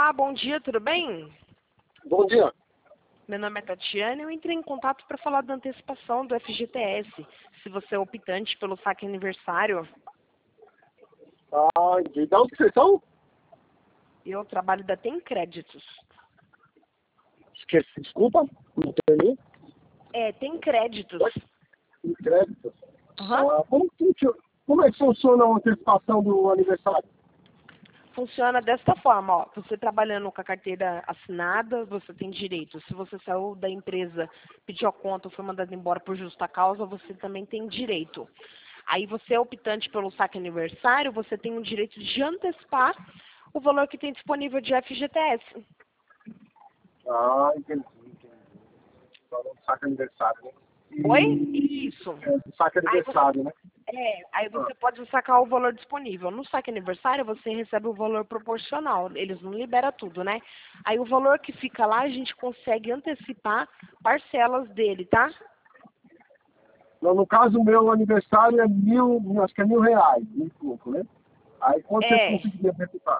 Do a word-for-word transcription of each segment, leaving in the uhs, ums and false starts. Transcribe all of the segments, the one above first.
Olá, bom dia, tudo bem? Bom dia. Meu nome é Tatiana e eu entrei em contato para falar da antecipação do F G T S, se você é optante pelo saque aniversário. Ah, de onde que vocês são? Eu trabalho da Tem Créditos. Esqueci, desculpa, não entendi. É, Tem Créditos. Em crédito. Aham. Ah, como, que funcio- como é que funciona a antecipação do aniversário? Funciona desta forma, ó. Você trabalhando com a carteira assinada, você tem direito. Se você saiu da empresa, pediu a conta ou foi mandado embora por justa causa, você também tem direito. Aí você é optante pelo saque aniversário, você tem o direito de antecipar o valor que tem disponível de F G T S. Ah, entendi, entendi. Só no saque aniversário, né? Oi? E... Isso. É, do saque Aí você, aniversário, né? é, aí Ah, você pode sacar o valor disponível. No saque aniversário, você recebe o valor proporcional. Eles não liberam tudo, né? Aí o valor que fica lá, a gente consegue antecipar parcelas dele, tá? no, no caso, o meu aniversário é mil, acho que é mil reais, mil e pouco, né? Aí quanto você É. conseguiria antecipar?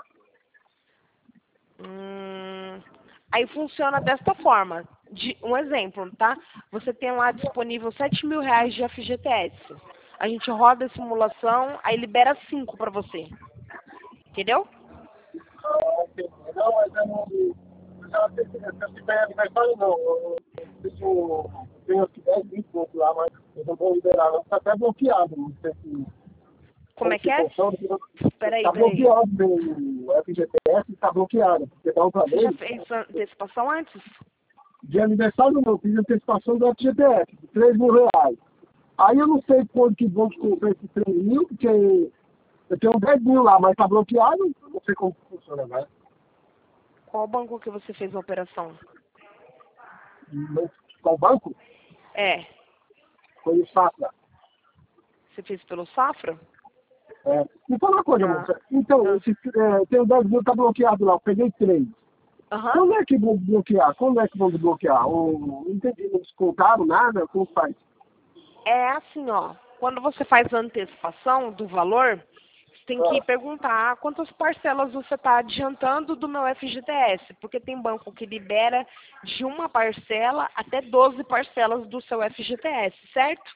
Hum, aí funciona desta forma. De, um exemplo, tá? Você tem lá disponível sete mil reais de F G T S. A gente roda a simulação, aí libera cinco para você. Entendeu? Ah, entendi. Não, mas eu não. Eu não sei se se tiver aniversário, não. Eu, eu, eu tenho acho que dez, vinte pontos lá, mas eu não vou liberar, não. Está até bloqueado. Não sei se. Como Como é que que é? funciona. Peraí, Está peraí. bloqueado, o F G T S está bloqueado. Porque da outra Você já vez, fez a antecipação antes? de aniversário, não. Eu fiz antecipação do F G T S, de três mil reais. Aí eu não sei quando que vão comprar esses três mil, porque eu tenho dez mil lá, mas está bloqueado. Não sei como funciona, né? Qual banco que você fez a operação? Não- Qual banco? É, Foi o Safra. você fez pelo Safra? É. Me fala uma coisa, Ah, moça. Então, ah. esse, é, tem o dez mil tá bloqueado lá, eu peguei três. Aham. Quando é que vão desbloquear? Quando é que vão desbloquear? O, não entendi, não descontaram nada? Como faz? É assim, ó. Quando você faz a antecipação do valor, você tem que Ah, perguntar quantas parcelas você está adiantando do meu F G T S, porque tem banco que libera de uma parcela até doze parcelas do seu F G T S, certo?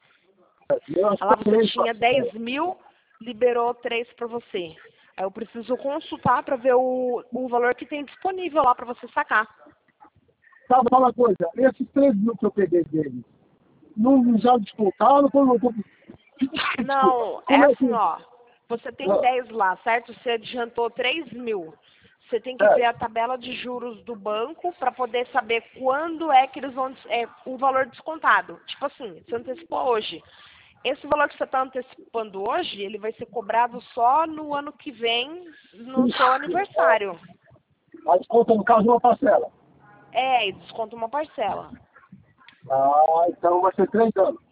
eu acho que Lá é você três tinha dez parcelas. mil, liberou três para você. Aí eu preciso consultar para ver o, o valor que tem disponível lá para você sacar. Sabe, fala uma coisa, esses três mil que eu peguei dele, não já descontaram? Como, como, desculpa, Não, é como é assim, que... ó. Você tem Ah, dez lá, certo? Você adiantou três mil. Você tem que é, ver a tabela de juros do banco para poder saber quando é que eles vão é, o valor descontado. Tipo assim, você antecipou hoje. Esse valor que você está antecipando hoje, ele vai ser cobrado só no ano que vem, no seu aniversário. a desconta no caso de uma parcela. É, e desconta uma parcela. Ah, então vai ser três anos.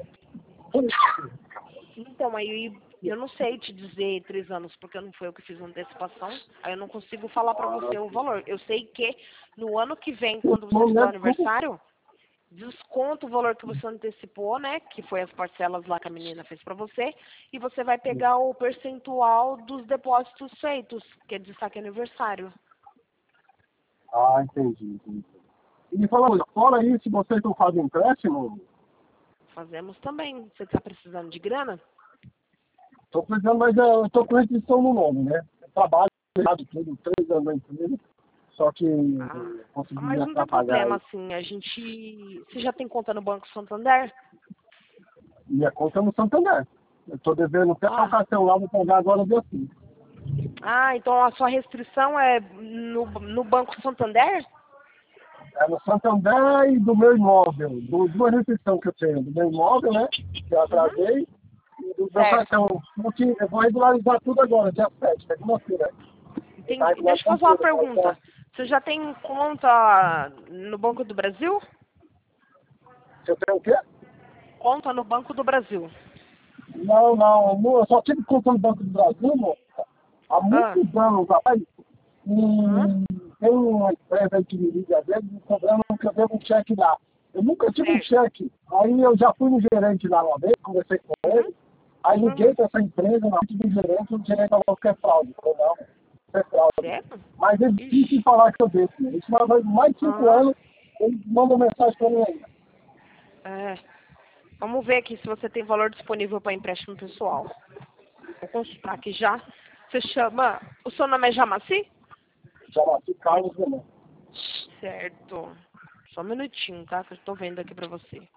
Então, aí eu não sei te dizer três anos, porque não foi eu que fiz a antecipação. Aí eu não consigo falar pra você o valor. Eu sei que no ano que vem, quando você Não fizer o é tudo. aniversário, desconta o valor que você antecipou, né? Que foi as parcelas lá que a menina fez pra você. E você vai pegar o percentual dos depósitos feitos, que é de saque aniversário. Ah, entendi, entendi. E me fala, olha, fora isso, vocês não fazem empréstimo? Fazemos também. Você tá precisando de grana? Estou precisando, mas eu estou com restrição no nome, né? Eu trabalho, de tudo, três anos na empresa, só que Ah, consegui mas me não tem atrapalhar problema, aí. assim. A gente... Você já tem conta no Banco Santander? Minha conta é no Santander. Eu estou devendo até o Ah, cartão lá, vou pagar agora dia cinco. ah, então a sua restrição é no, no Banco Santander? É no Santander e do meu imóvel. Do, duas restrições que eu tenho. Do meu imóvel, né? Que eu Uhum. atrasei. E do meu Certo. cartão. Porque eu vou regularizar tudo agora, dia sete, segunda-feira. Tá Entendi. Deixa eu regularizando fazer uma tudo. Então, pergunta. Você já tem conta no Banco do Brasil? eu tenho o quê? Conta no Banco do Brasil. Não, não, não, eu só tive conta no Banco do Brasil, moça, há Ah. muitos anos, rapaz. Aham. E tem uma empresa aí que me liga, às vezes, me cobrando que eu devo um cheque lá. Eu nunca tive um Certo. cheque. Aí eu já fui no gerente lá uma vez, conversei com Uhum. ele, aí liguei Uhum. para essa empresa, na frente do gerente, o gerente falou que é fraude. Eu falei, não, isso é fraude. Certo? Mas ele disse falar que eu devo. Né? Isso vai mais de cinco Ah. anos, ele manda mensagem para mim ainda. É. Vamos ver aqui se você tem valor disponível para empréstimo pessoal. Vou consultar aqui já. Você chama... O seu nome é Jamaci? Chama-se Carlos Renan. Certo. Só um minutinho, tá? Que eu tô vendo aqui pra você.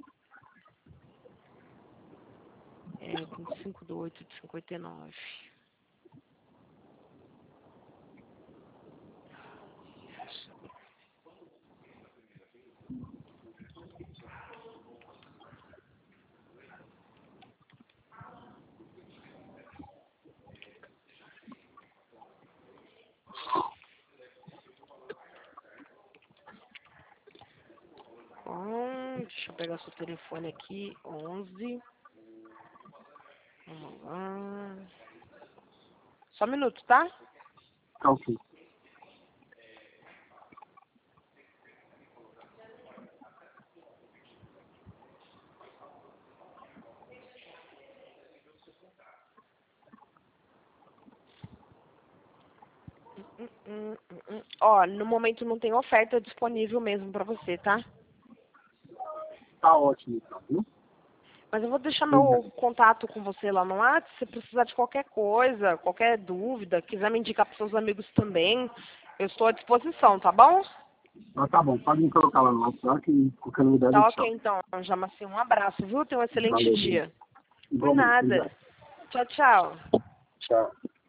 É, vinte e cinco de oito de cinquenta e nove. Hum, deixa eu pegar seu telefone aqui. onze. Vamos lá. Só um minuto, tá? Tá ok. Hum, hum, hum, hum. Ó, no momento não tem oferta disponível mesmo pra você, tá? Tá ótimo, então, viu? Mas eu vou deixar Obrigado. meu contato com você lá no WhatsApp. Se precisar de qualquer coisa, qualquer dúvida, quiser me indicar para seus amigos também, eu estou à disposição, tá bom? Ah, tá bom, pode me colocar lá no WhatsApp e qualquer novidade eu Tá te ok, chamo. então. Jamaci, um abraço, viu? Tenha um excelente Valeu, bem. dia. Por Igualmente, nada. obrigado. Tchau, tchau. Tchau.